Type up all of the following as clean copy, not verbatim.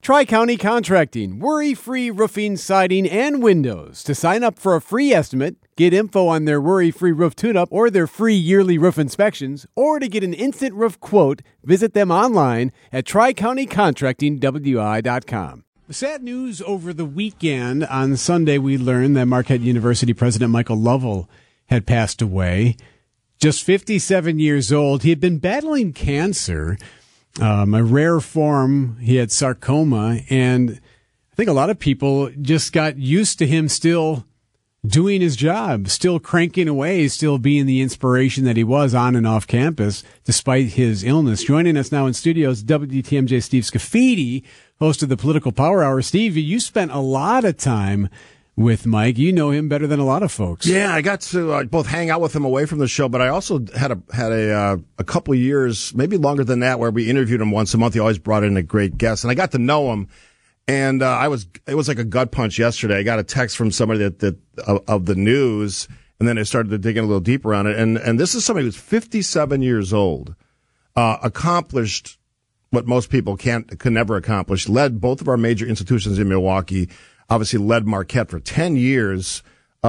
Tri-County Contracting, worry-free roofing, siding, and windows. To sign up for a free estimate, get info on their worry-free roof tune-up or their free yearly roof inspections, or to get an instant roof quote, visit them online at tricountycontractingwi.com. The sad news over the weekend. On Sunday, we learned that Marquette University President Michael Lovell had passed away. Just 57 years old. He had been battling cancer. A rare form. He had sarcoma, and I think a lot of people just got used to him still doing his job, still cranking away, still being the inspiration that he was on and off campus, despite his illness. Joining us now in studios, WTMJ Steve Scafidi, host of the Political Power Hour. Steve, you spent a lot of time with Mike. You know him better than a lot of folks. Yeah, I got to both hang out with him away from the show, but I also had a couple of years, maybe longer than that, where we interviewed him once a month. He always brought in a great guest, and I got to know him. And it was like a gut punch yesterday. I got a text from somebody of the news, and then I started to dig in a little deeper on it. And this is somebody who's 57 years old, accomplished what most people could never accomplish, led both of our major institutions in Milwaukee. Obviously led Marquette for 10 years,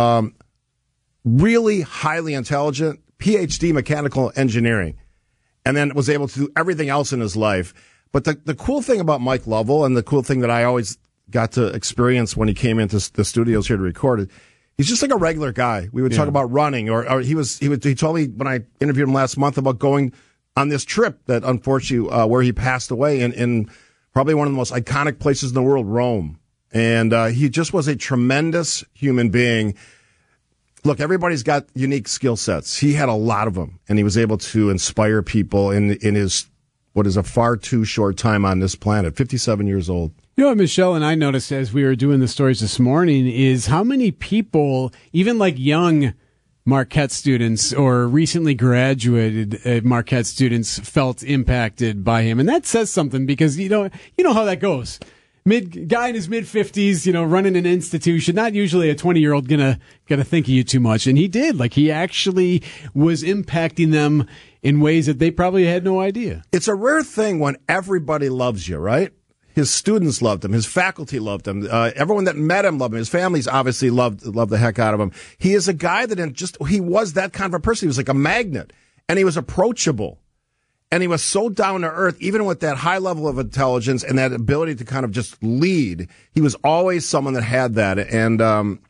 really highly intelligent, PhD mechanical engineering, and then was able to do everything else in his life. But the cool thing about Mike Lovell, and the cool thing that I always got to experience when he came into the studios here to record it, he's just like a regular guy. We would talk about running, or he told me when I interviewed him last month about going on this trip that unfortunately where he passed away in probably one of the most iconic places in the world, Rome. And he just was a tremendous human being. Look, everybody's got unique skill sets. He had a lot of them, and he was able to inspire people in his what is a far too short time on this planet, 57 years old. You know what Michelle and I noticed as we were doing the stories this morning is how many people, even like young Marquette students or recently graduated Marquette students, felt impacted by him. And that says something because you know how that goes. Guy in his mid-50s, running an institution, not usually a 20-year-old gonna think of you too much. And he did. Like, he actually was impacting them in ways that they probably had no idea. It's a rare thing when everybody loves you, right? His students loved him. His faculty loved him. Everyone that met him loved him. His families obviously loved the heck out of him. He is a guy that he was that kind of a person. He was like a magnet, and he was approachable. And he was so down to earth, even with that high level of intelligence and that ability to kind of just lead. He was always someone that had that. And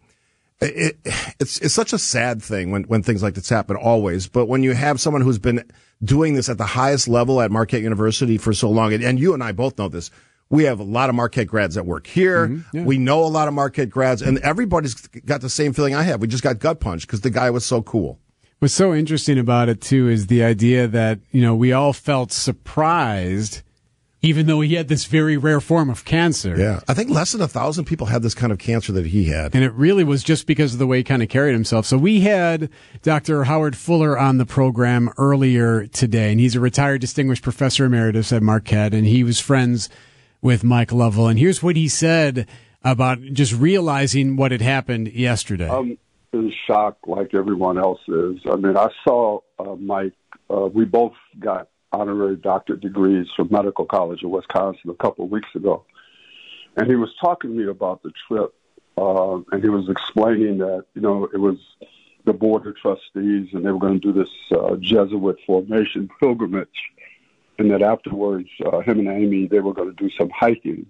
it's such a sad thing when things like this happen, always. But when you have someone who's been doing this at the highest level at Marquette University for so long, and you and I both know this, we have a lot of Marquette grads that work here. Mm-hmm, yeah. We know a lot of Marquette grads, and everybody's got the same feeling I have. We just got gut punched because the guy was so cool. What's so interesting about it, too, is the idea that, we all felt surprised, even though he had this very rare form of cancer. Yeah. I think less than 1,000 people had this kind of cancer that he had. And it really was just because of the way he kind of carried himself. So we had Dr. Howard Fuller on the program earlier today, and he's a retired distinguished professor emeritus at Marquette, and he was friends with Mike Lovell. And here's what he said about just realizing what had happened yesterday. In shock like everyone else is. I mean, I saw Mike. We both got honorary doctorate degrees from Medical College of Wisconsin a couple of weeks ago. And he was talking to me about the trip, and he was explaining that, it was the Board of Trustees, and they were going to do this Jesuit formation pilgrimage, and that afterwards, him and Amy, they were going to do some hiking.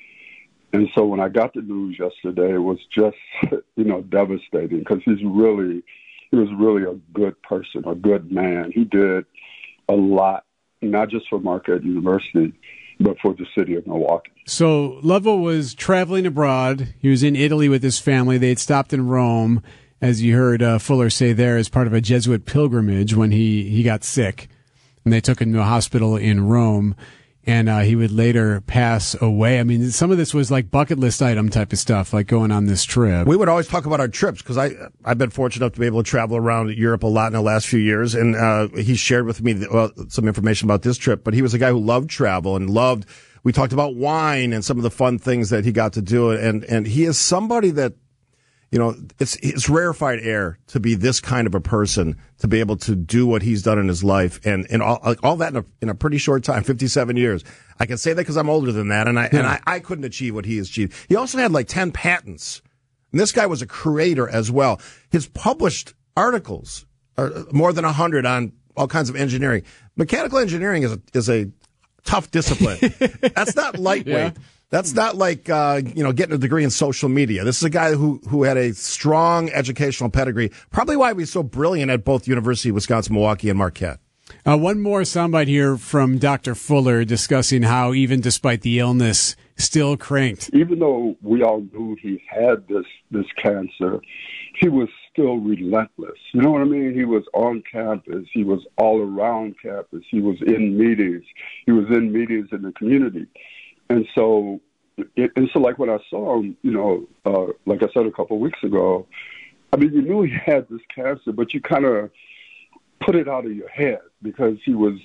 And so when I got the news yesterday, it was just, devastating because he was really a good person, a good man. He did a lot, not just for Marquette University, but for the city of Milwaukee. So Lovell was traveling abroad. He was in Italy with his family. They had stopped in Rome, as you heard Fuller say there, as part of a Jesuit pilgrimage when he got sick. And they took him to a hospital in Rome. And he would later pass away. I mean, some of this was like bucket list item type of stuff, like going on this trip. We would always talk about our trips because I've been fortunate enough to be able to travel around Europe a lot in the last few years. And he shared with me some information about this trip. But he was a guy who loved travel and we talked about wine and some of the fun things that he got to do. And he is somebody that it's rarefied air to be this kind of a person, to be able to do what he's done in his life, and all that in a pretty short time, 57 years. I can say that because I'm older than that, and I couldn't achieve what he has achieved. He also had like 10 patents, and this guy was a creator as well. His published articles are more than 100 on all kinds of engineering. Mechanical engineering is a tough discipline. That's not lightweight. Yeah. That's not like, getting a degree in social media. This is a guy who had a strong educational pedigree, probably why he was so brilliant at both University of Wisconsin-Milwaukee and Marquette. One more soundbite here from Dr. Fuller discussing how even despite the illness, still cranked. Even though we all knew he had this cancer, he was still relentless. You know what I mean? He was on campus. He was all around campus. He was in meetings. He was in meetings in the community. And so like when I saw him, like I said a couple of weeks ago, I mean, you knew he had this cancer, but you kind of put it out of your head because he was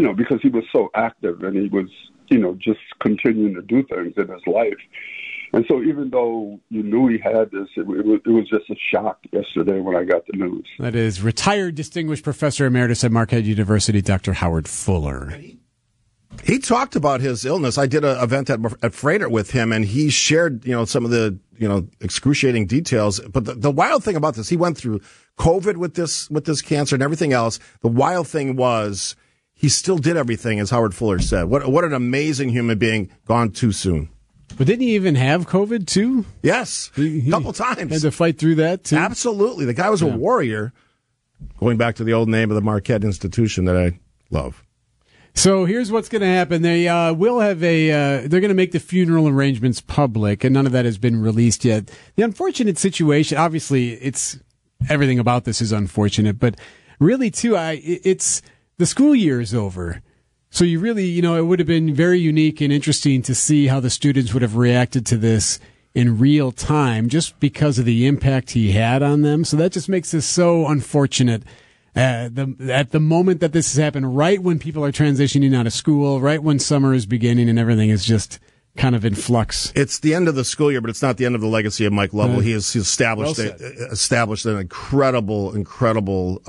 so active and he was, just continuing to do things in his life. And so even though you knew he had this, it was just a shock yesterday when I got the news. That is retired distinguished professor emeritus at Marquette University, Dr. Howard Fuller. He talked about his illness. I did an event at Freighter with him, and he shared, some of the, excruciating details. But the wild thing about this, he went through COVID with this cancer and everything else. The wild thing was he still did everything, as Howard Fuller said. What an amazing human being, gone too soon. But didn't he even have COVID too? Yes, a couple times. Had to fight through that too? Absolutely. The guy was a warrior, going back to the old name of the Marquette institution that I love. So here's what's going to happen. They will have they're going to make the funeral arrangements public, and none of that has been released yet. The unfortunate situation, obviously, everything about this is unfortunate, but really too, it's the school year is over. So you really, it would have been very unique and interesting to see how the students would have reacted to this in real time, just because of the impact he had on them. So that just makes this so unfortunate. At the moment that this has happened, right when people are transitioning out of school, right when summer is beginning and everything is just kind of in flux. It's the end of the school year, but it's not the end of the legacy of Mike Lovell. He has established an incredible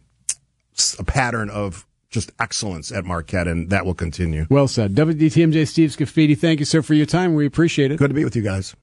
pattern of just excellence at Marquette, and that will continue. Well said. WTMJ Steve Scafidi, thank you, sir, for your time. We appreciate it. Good to be with you guys.